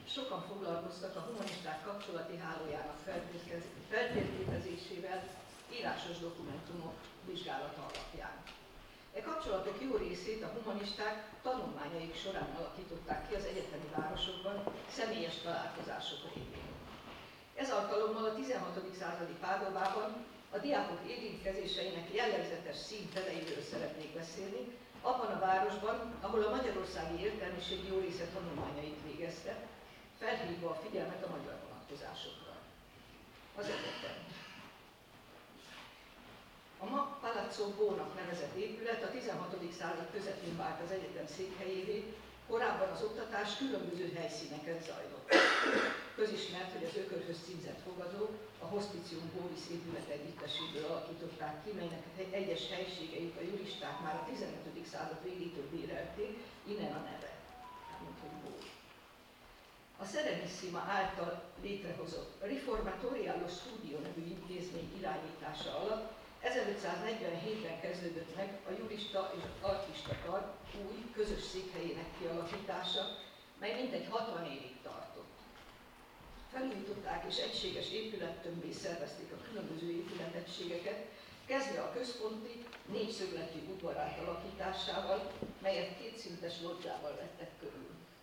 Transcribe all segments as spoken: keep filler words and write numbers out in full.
sokan foglalkoztak a humanisták kapcsolati hálójának feltérképezésével írásos dokumentumok vizsgálata alapján. E kapcsolatok jó részét a humanisták tanulmányaik során alakították ki az egyetemi városokban személyes találkozások révén. Ez alkalommal a tizenhatodik századi Pádovában a diákok érintkezéseinek jellegzetes színteleiről szeretnék beszélni, abban a városban, ahol a magyarországi értelmiség jó része tanulmányait végezte, felhívva a figyelmet a magyar vonatkozásokra. Az egyetem. A ma Palazzo Bónak nevezett épület a tizenhatodik század közepén vált az egyetem székhelyévé, korábban az oktatás különböző helyszíneken zajlott. Közismert, hogy az ökörhöz címzett fogadó a Hospitium Bovis épület együtteséből alakították ki, melynek egyes helységeit a juristák már a tizenötödik század végétől bérelték, innen a neve, mint hogy Bó. A Serenissima által létrehozott Riformatorialo Studio nevű intézmény irányítása alatt ezerötszáznegyvenhétben kezdődött meg a jurista és artista kar új, közös székhelyének kialakítása, mely mintegy hatvan évig tartott. Felújították és egységes épülettömbbé szervezték a különböző épületegységeket, kezdve a központi, négyszögletű udvar átalakításával, melyet kétszintes lodzsával vettek körül.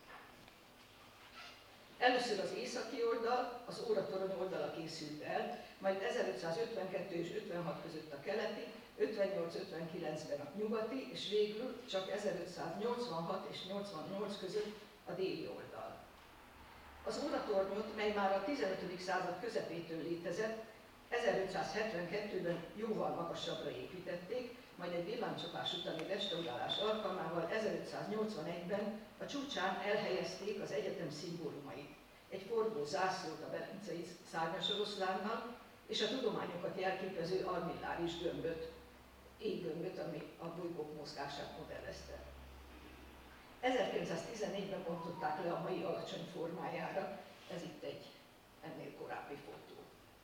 Először az északi oldal, az óratorony oldala készült el, majd ezerötszázötvenkettő és ötvenhat között a keleti, ötvennyolc-ötvenkilencben a nyugati, és végül csak ezerötszáznyolcvanhat és nyolcvannyolc között a déli oldal. Az óratornyot, mely már a tizenötödik század közepétől létezett, ezerötszázhetvenkettőben jóval magasabbra építették, majd egy villámcsapás utáni restaurálás alkalmával ezerötszáznyolcvanegyben a csúcsán elhelyezték az egyetem szimbólumait, egy forgó zászlót a Velencei szárnyas oroszlánnal, és a tudományokat jelképező armilláris gömböt, éggömböt, ami a bolygók mozgását modellezte. ezerkilencszáztizennégyben bontották le a mai alacsony formájára, ez itt egy ennél korábbi fotó.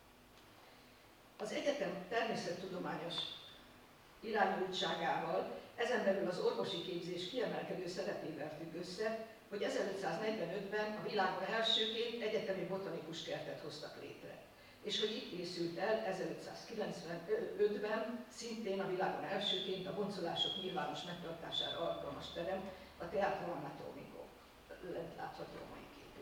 Az egyetem természettudományos irányultságával, ezen belül az orvosi képzés kiemelkedő szerepével függ össze, hogy ezerötszáznegyvenötben a világon elsőként egyetemi botanikus kertet hoztak létre, és hogy itt készült el ezerötszázkilencvenötben szintén a világon elsőként a boncolások nyilvános megtartására alkalmas terem, a Teatro Anatomico, lent látható a mai képén.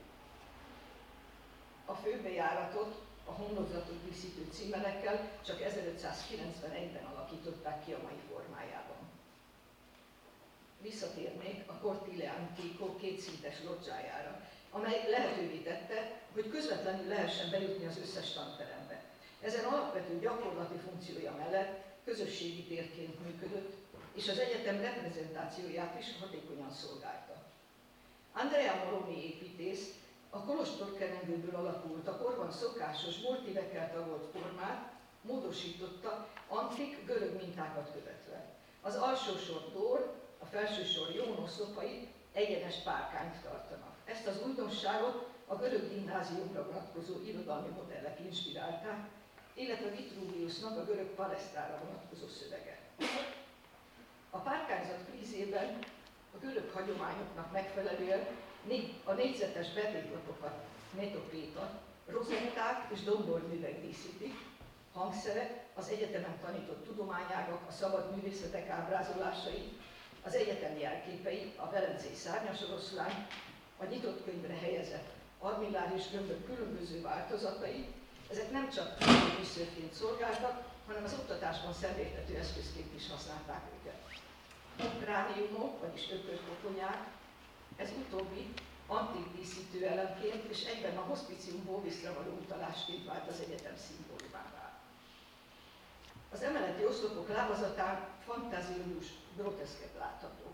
A főbejáratot a homlokzatot díszítő címerekkel csak ezerötszázkilencvenegyben alakították ki a mai formájában. Visszatérnék a Cortile Antico kétszintes lodzsájára, amely lehetővé tette, hogy közvetlenül lehessen bejutni az összes tanterembe. Ezen alapvető gyakorlati funkciója mellett közösségi térként működött, és az egyetem reprezentációját is hatékonyan szolgálta. Andrea Moroni építész a kolostorkerengőből alakult, a korban szokásos, boltívekkel tagolt formát módosította antik görög mintákat követve. Az alsó sor Dór, a felső sor Jónos szopai egyenes párkányt tartanak. Ezt az újdonságot a görög gimnáziumra vonatkozó irodalmi modellek inspirálták, illetve Vitruviusnak a görög palesztrára vonatkozó szövege. A párkányzat frízében a görög hagyományoknak megfelelően a négyzetes betétlapokat, metopéta, rozetták és domborművek díszítik, hangszerek, az egyetemen tanított tudományágak, a szabad művészetek ábrázolásai, az egyetem jelképei, a Velencei szárnyas oroszlán, a nyitott könyvre helyezett armilláris gömbök különböző változatai, ezek nem csak műszörként szolgáltak, hanem az oktatásban szemléltető eszközként is használták őket. Krániumok, vagyis ökörkoponyák, ez utóbbi antik díszítő elemként és egyben a Hospitium Bovisra való utalásként vált az egyetem szimbólumává. Az emeleti oszlopok lábazatán fantáziós groteszkek láthatók.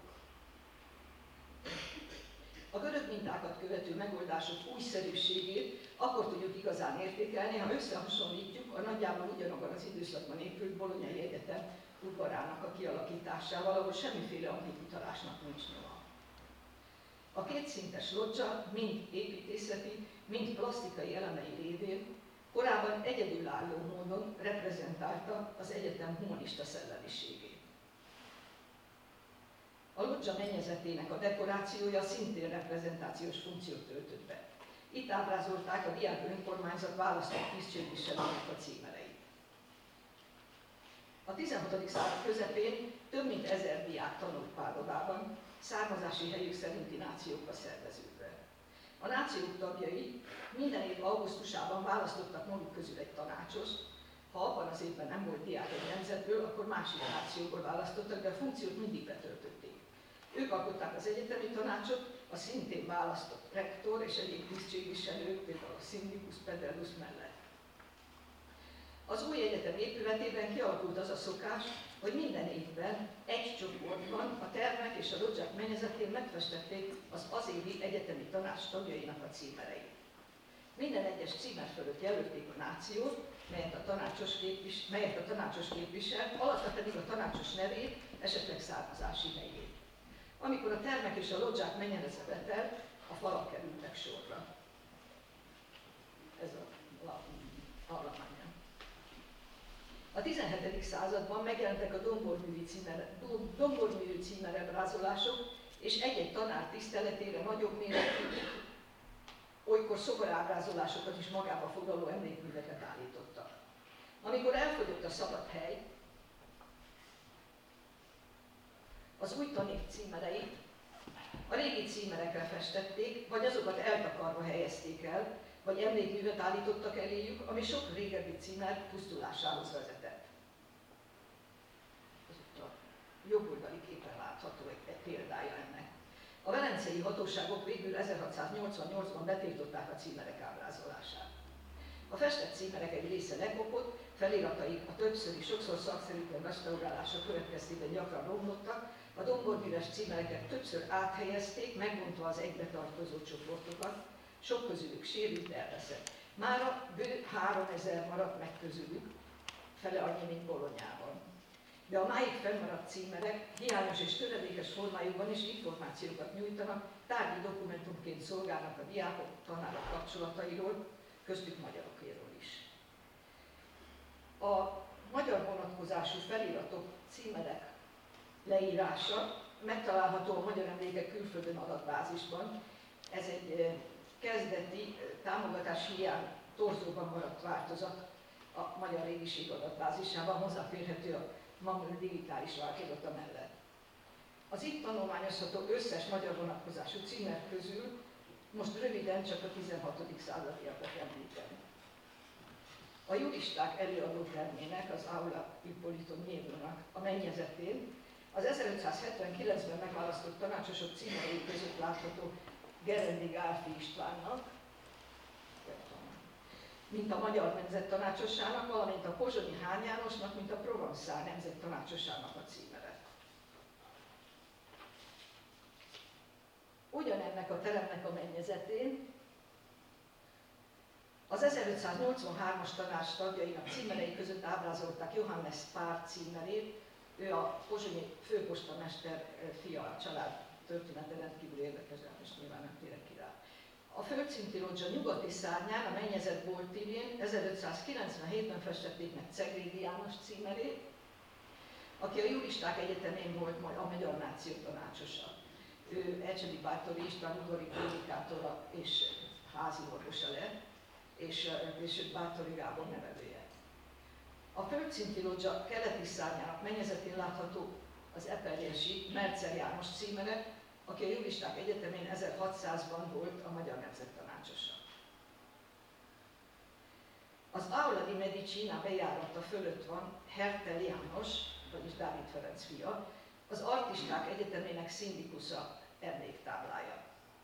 A görög mintákat követő megoldások újszerűségét akkor tudjuk igazán értékelni, ha összehasonlítjuk a nagyjából ugyanabban az időszakban épült Bolognai Egyetem udvarának a kialakításával, ahol semmiféle antik utalásnak nincs nyoma. A kétszintes lodzsa mind építészeti, mind plasztikai elemei révén korábban egyedülálló módon reprezentálta az egyetem humanista szellemiségét. A lodzsa mennyezetének a dekorációja szintén reprezentációs funkciót töltött be. Itt ábrázolták a diák önkormányzat választott tisztségviselőnek a címereit. A tizenhatodik század közepén több mint ezer diák tanult Pádovában, származási helyük szerinti nációkba szerveződve. A nációk tagjai minden év augusztusában választottak maguk közül egy tanácsost. Ha abban az évben nem volt diák egy nemzetből, akkor másik nációból választottak, de a funkciót mindig betöltötték. Ők alkották az egyetemi tanácsot, a szintén választott rektor és egyéb tisztségviselők, például a Syndikus Pedellus mellett. Az új egyetem épületében kialakult az a szokás, hogy minden évben egy csoportban a termek és a lodzsák mennyezetén megfestették az azévi egyetemi tanács tagjainak a címereit. Minden egyes címer fölött jelölték a nációt, melyet a tanácsos, képvis, melyet a tanácsos képvisel, alatta pedig a tanácsos nevét, esetleg származási helyét. Amikor a termek és a lodzsák mennyezete betelt, a falak kerültek sorra. Ez a alapmánya. A tizenhetedik században megjelentek a domborművi címer, domborművi címerebrázolások, és egy-egy tanár tiszteletére nagyobb méretű, olykor szobarábrázolásokat is magába foglaló emlékműveket állítottak. Amikor elfogyott a szabad hely, az új tanév címereit a régi címerekre festették, vagy azokat eltakarva helyezték el, vagy emlékművet állítottak eléjük, ami sok régebbi címer pusztulásához vezetett. Ez itt a jobb oldali képen látható egy, egy példája ennek. A velencei hatóságok végül ezerhatszáznyolcvannyolcban betiltották a címerek ábrázolását. A festett címerek egy része lekopott, felirataik a többszöri, sokszor szakszerűtlen restaurálása következtében gyakran romlottak, a domborműves címereket többször áthelyezték, megbontva az egybe tartozó csoportokat, sok közülük sérült, elveszett. Mára bő háromezer maradt meg közülük, fele annyi, mint Bolonyában. De a máig fennmaradt címerek hiányos és töredékes formájukban is információkat nyújtanak, tárgyi dokumentumként szolgálnak a diákok, tanárok kapcsolatairól, köztük magyarokéről is. A magyar vonatkozású feliratok, címerek leírása megtalálható a Magyar Emlékek Külföldön adatbázisban. Ez egy kezdeti támogatás hiány torzóban maradt változat a Magyar Régiség adatbázisában, hozzáférhető a MAMÖ digitális változata mellett. Az itt tanulmányozható összes magyar vonatkozású címer közül most röviden csak a tizenhatodik századiakat említem. A juristák előadó termének, az Aula Ippolito Mievónak a mennyezetén az ezerötszázhetvenkilencben megválasztott tanácsosok címerei között látható Gerendi Gálfi Istvánnak, mint a Magyar Nemzettanácsossának, valamint a Pozsonyi Hán Jánosnak, mint a Provençal Nemzettanácsossának a címere. Ugyanennek a teremnek a mennyezetén az ezerötszáznyolcvanhármas tanács tagjainak címerei között ábrázolták Johannes Pár címerét, ő a pozsonyi főpostamester fia, a család története rendkívül érdekes, és nyilván nem térek ki rá. A földszinti lodzsa nyugati szárnyán, a mennyezet boltívén ezerötszázkilencvenhétben festették meg Ceglédi János címerét, aki a Juristák Egyetemén volt majd a Magyar Náció tanácsosa. Ő Ecsedi Báthori István udvari prédikátora és házi orvosa lett, és, és Báthori Gábor nevelője. A földszinti lodzsa keleti szárnyának mennyezetén látható az eperjesi Mercer János címere, aki a Juristák Egyetemén ezerhatszázban volt a Magyar Nemzettanácsosa. Az Aula di Medicina bejárata fölött van Hertel János, vagyis Dávid Ferenc fia, az Artisták Egyetemének szindikusa emléktáblája.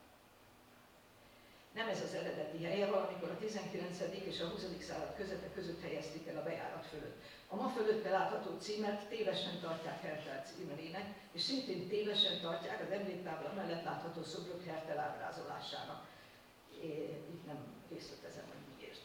Nem ez az eredeti helye, valamikor a tizenkilencedik és a huszadik század közepe között helyezték el a bejárat fölött. A ma fölötte látható címert tévesen tartják Hertel címerének, és szintén tévesen tartják az emléktábla mellett látható szobrok Hertel ábrázolásának. Itt nem részletezem, hogy miért.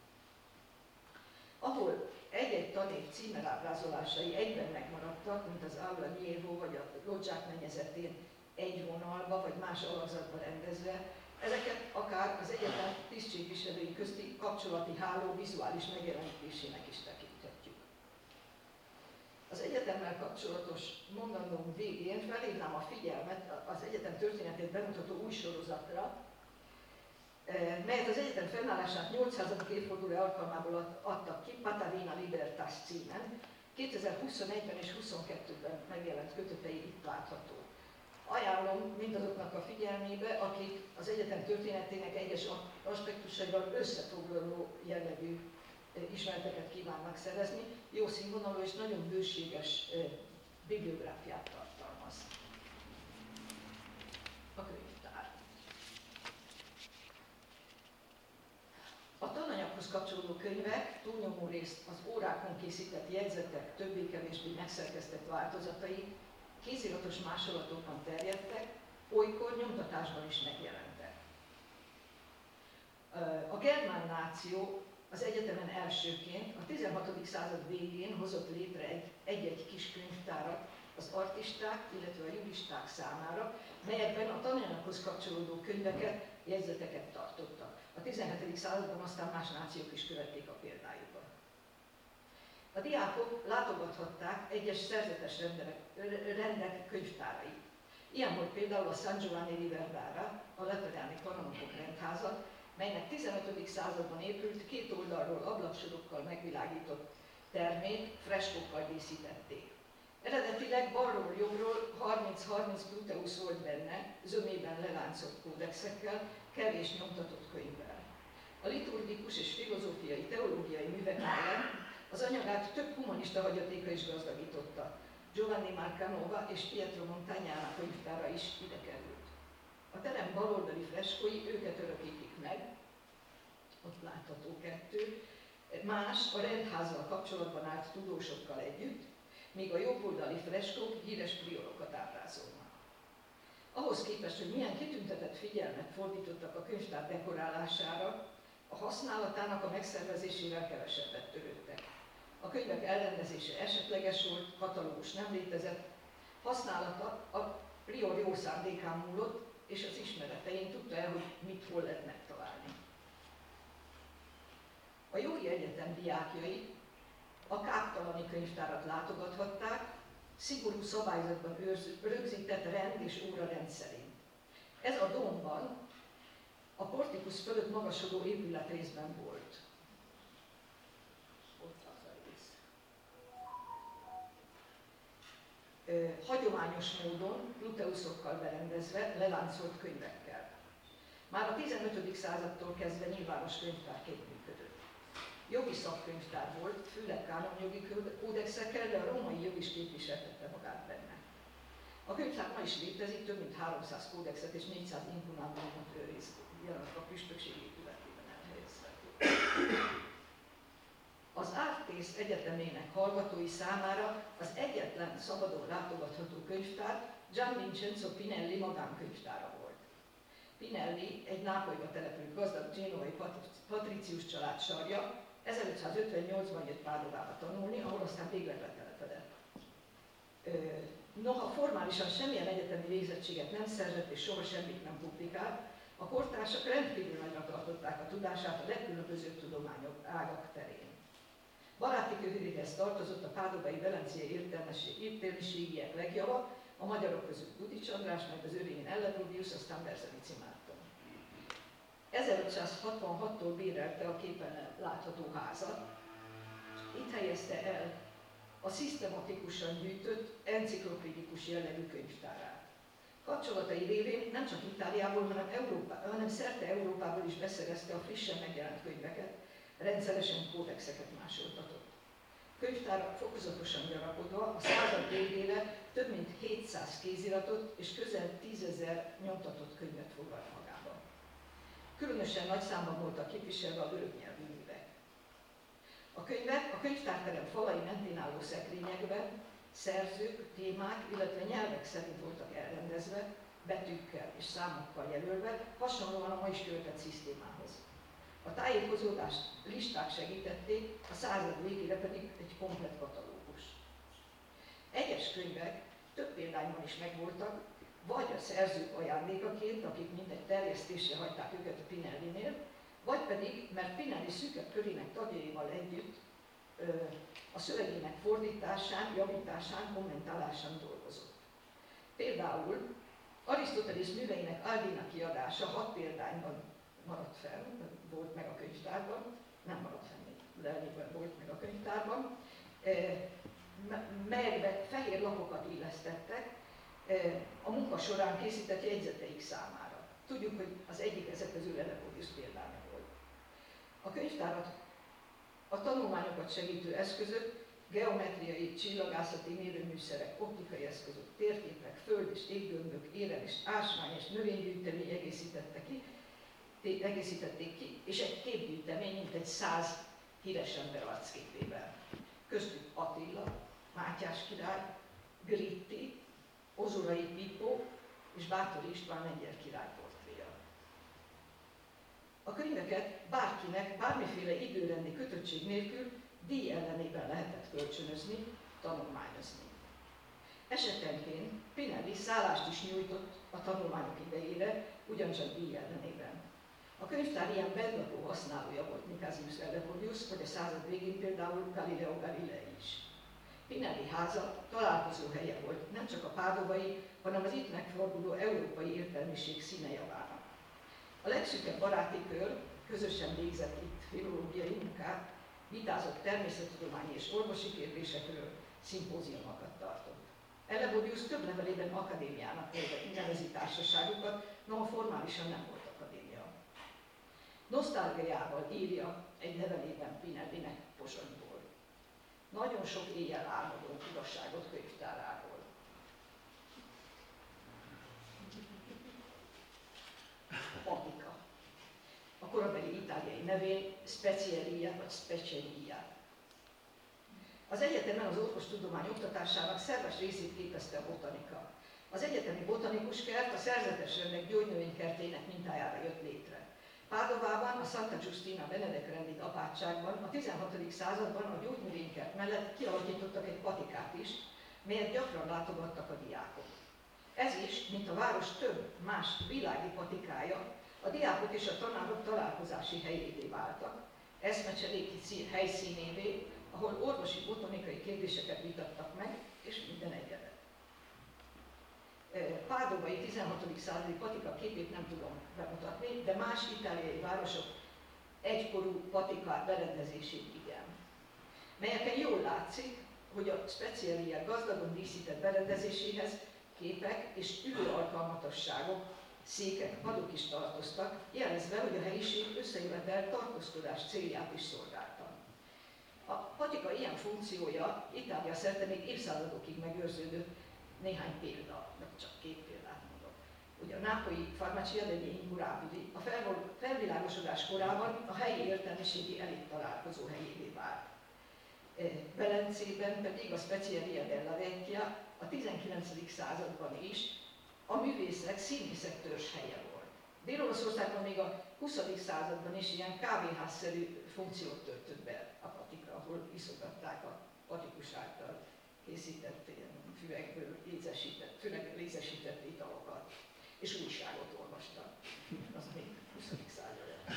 Ahol egy-egy tanév címerábrázolásai egyben megmaradtak, mint az Aula Mievó vagy a lodzsák mennyezetén egy vonalba vagy más alakzatba rendezve, ezeket akár az egyetem tisztségviselői közti kapcsolati háló vizuális megjelenítésének is tekinthetjük. Az egyetemmel kapcsolatos mondandóm végén felhívnám a figyelmet az egyetem történetét bemutató új sorozatra, melyet az egyetem fennállásának nyolcszázadik évfordulója alkalmából adtak ki, Patavina Libertas címen, kétezer-huszonegyben és huszonkettőben megjelent kötetei itt látható. Ajánlom mindazoknak a figyelmébe, akik az egyetem történetének egyes aspektusaival összefoglaló jellegű ismereteket kívánnak szerezni, jó színvonalú és nagyon bőséges bibliográfiát tartalmaz. A könyvtár. A tananyaghoz kapcsolódó könyvek túlnyomó részt az órákon készített jegyzetek többé-kevésbé megszerkesztett változatai kéziratos másolatokban terjedtek, olykor nyomtatásban is megjelentek. A germán náció az egyetemen elsőként a tizenhatodik század végén hozott létre egy-egy kis könyvtárat az artisták, illetve a juristák számára, melyekben a tananyaghoz kapcsolódó könyveket, jegyzeteket tartottak. A tizenhetedik században aztán más nációk is követték a példájukat. A diákok látogathatták egyes szerzetes rendek, rendek könyvtárait. Ilyen volt például a San Giovanni di Verdara, a lateráni kanonokok rendháza, melynek tizenötödik században épült, két oldalról ablaksorokkal megvilágított termét freskókkal díszítették. Eredetileg balról jobbról harminc-harminc Pluteus volt benne, zömében leláncolt kódexekkel, kevés nyomtatott könyvvel. A liturgikus és filozófiai, teológiai művek mellett az anyagát több humanista hagyatéka is gazdagította. Giovanni Marcanova és Pietro Montagnana könyvtára is ide került. A terem baloldali freskói őket örökítik meg, ott látható kettő, más a rendházzal kapcsolatban állt tudósokkal együtt, míg a jobboldali freskók híres priorokat ábrázolnak. Ahhoz képest, hogy milyen kitüntetett figyelmet fordítottak a könyvtár dekorálására, a használatának a megszervezésével kevesebbet törődtek. A könyvek elrendezése esetleges volt, katalógus nem létezett, használata a prior jó szándékán múlott, és az ismeretein tudta el, hogy mit hol lehet megtalálni. A jogi egyetem diákjai a káptalani könyvtárat látogathatták, szigorú szabályzatban rögzített rend és órarend szerint. Ez a dómban, a portikus fölött magasodó épületrészben volt. Ott az a rész. Ö, hagyományos módon, Pluteuszokkal berendezve, leláncolt könyvekkel. Már a tizenötödik századtól kezdve nyilvános könyvtárként működött. Jogi szakkönyvtár volt, főleg kánonjogi kódexekkel, de a római jog is képviseltette magát benne. A könyvtár ma is létezik, több mint háromszáz kódexet és négyszáz impunátumot őriz, jelenleg a püspökség épületében elhelyezhető. Az Artész Egyetemének hallgatói számára az egyetlen szabadon látogatható könyvtár Gian Vincenzo Pinelli magánkönyvtára volt. Pinelli egy Nápolyba települt gazdag genovai patricius család sarja, ezerötszázötvennyolcban jött Pádovába tanulni, ahol aztán végleg letelepedett. Noha formálisan semmilyen egyetemi végzettséget nem szerzett és soha semmit nem publikált, a kortársak rendkívül nagyra tartották a tudását a legkülönbözőbb tudományok ágak terén. Baráti köréhez tartozott a pádovai velenciai értelmiségiek legjava, a magyarok között Gudics András, meg az örényén Ellenódius, aztán Berzelici Márton. ezerötszázhatvanhattól bérelte a képen látható házat. Itt helyezte el a szisztematikusan gyűjtött, enciklopédikus jellegű könyvtárát. Kapcsolatai révén nem csak Itáliából, hanem, Európá, hanem szerte Európából is beszerezte a frissen megjelent könyveket, rendszeresen kódexeket másoltatott. Könyvtára fokozatosan gyarapodva a század végére több mint hétszáz kéziratot és közel tízezer nyomtatott könyvet foglalt magába. Különösen nagy számban voltak képviselve a görög nyelvű művek. A könyvek a könyvtárterem falai mentén álló szekrényekben szerzők, témák, illetve nyelvek szerint voltak elrendezve, betűkkel és számokkal jelölve, hasonlóan a ma is követett szisztémához. A tájékozódást listák segítették, a század végére pedig egy komplett katalógus. Egyes könyvek több példányban is megvoltak, vagy a szerzők ajándékaként, akik mindegy terjesztésre hagyták őket a Pinellinél, vagy pedig, mert Pinelli szűkebb körének tagjaival együtt ö, a szövegének fordításán, javításán, kommentálásán dolgozott. Például Arisztotelész műveinek Aldina kiadása hat példányban maradt fel, volt meg a könyvtárban, nem maradt fenn, lelnyében volt meg a könyvtárban, melyekbe fehér lapokat illesztettek a munka során készített jegyzeteik számára. Tudjuk, hogy az egyik ezek közül Elefóriusz példánya volt. A könyvtárat a tanulmányokat segítő eszközök, geometriai, csillagászati mérőműszerek, optikai eszközök, térképek, föld és éggömbök, érem és ásvány és növénygyűjtemény egészítette ki, egészítették ki, és egy képgyűjtemény mintegy száz híres ember arcképével. Köztük Attila, Mátyás király, Gritti, Ozurai Pippo és Báthori István lengyel király portréja. A könyveket bárkinek bármiféle időrendi kötöttség nélkül díj ellenében lehetett kölcsönözni, tanulmányozni. Esetenként Pinelli szállást is nyújtott a tanulmányok idejére, ugyancsak díj ellenében. A könyvtár ilyen bennlakó használója volt Nicasius Eleforius, vagy a század végén például Galileo Galilei is. Pinelli háza találkozóhelye volt nem csak a pádovai, hanem az itt megforduló európai értelmiség színe javára. A legszűkebb baráti kör közösen végzett itt filológiai munkát, vitázott természettudományi és orvosi kérdésekről, szimpóziumokat tartott. Eleforius több levelében akadémiának nevezi társaságukat, noha formálisan nem volt akadémia. Nosztalgiával írja egy levelében Pinellinek Pozsonyból. Nagyon sok éjjel álmodom igazságot könyvtáráról. Patika. A korabeli itáliai nevén Specialia vagy Specialia. Az egyetemen az orvostudomány oktatásának szerves részét képezte a botanika. Az egyetemi botanikus kert a szerzetes rendek gyógynövénykertjének mintájára jött létre. Pádovában, a Santa Giustina Benedek rendi apátságban a tizenhatodik században a gyógynövénykert mellett kialakítottak egy patikát is, melyet gyakran látogattak a diákok. Ez is, mint a város több más világi patikája, a diákok és a tanárok találkozási helyévé váltak, eszmecseréki helyszínévé, ahol orvosi botanikai kérdéseket vitattak meg, és minden egyebet. Pádovai tizenhatodik századi patika képét nem tudom bemutatni, de más itáliai városok egykorú patika berendezését igen. Melyeken jól látszik, hogy a Specialia gazdagon díszített berendezéséhez képek és ülőalkalmatosságok, székek, padok is tartoztak, jelezve, hogy a helyiség összejövetel tartózkodás célját is szolgálta. A patika ilyen funkciója Itália szerte még évszázadokig megőrződött, néhány példa, meg csak két példát mondok. Ugye a nápolyi Farmacia degli Incurabili a felvilágosodás korában a helyi értelmiségi elit találkozó helyévé vált. Velencében pedig a Specialia della Vecchia a tizenkilencedik században is a művészek, színészek törzshelye volt. Dél-Olaszországban még a huszadik században is ilyen kávéházszerű funkciót töltött be a patika, ahol iszogatták a patikus által készített füvegből lézesített, főleg lézesített italokat, és újságot olvastak. Az még huszadik század.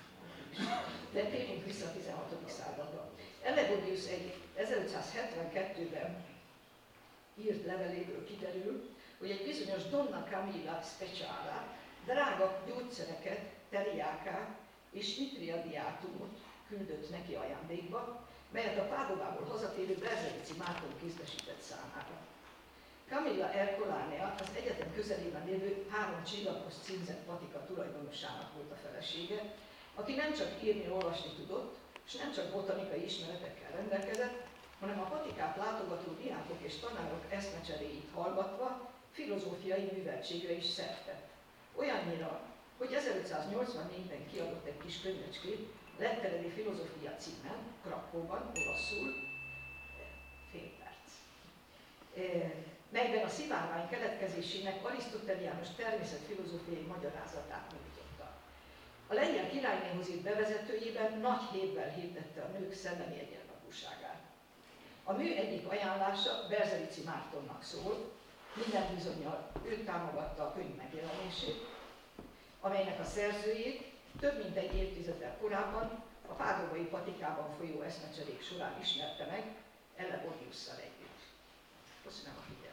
De térjünk vissza a tizenhatodik századra. Eleforius egy ezerötszázhetvenkettőben írt leveléből kiderül, hogy egy bizonyos Donna Camilla Speciala drága gyógyszereket, teriákát és nitriadiátumot küldött neki ajándékba, melyet a Pádovából hazatérő Berzelici Márton kézbesített számára. Camilla Ercolánea az egyetem közelében lévő három csillagos címzett patika tulajdonosának volt a felesége, aki nem csak írni-olvasni tudott, és nem csak botanikai ismeretekkel rendelkezett, hanem a patikát látogató diákok és tanárok eszmecseréit hallgatva filozófiai műveltségre is szert tett. Olyannyira, hogy ezerötszáznyolcvannégyben kiadott egy kis könyvecskét, Letteredi filozófia címen, Krakóban, olaszul, fél perc, melyben a szivárvány keletkezésének arisztoteliánus természetfilozófiai magyarázatát nyújtotta. A lengyel királynéhoz írt bevezetőjében nagy hévvel hirdette a nők szellemi egyenrangúságát. A mű egyik ajánlása Berzelici Mártonnak szól, minden bizonnyal ő támogatta a könyv megjelenését, amelynek a szerzőjét több mint egy évtizeddel korábban a pádovai patikában folyó eszmecserék során ismerte meg Eleforiusszal együtt. Köszönöm a figyelmet!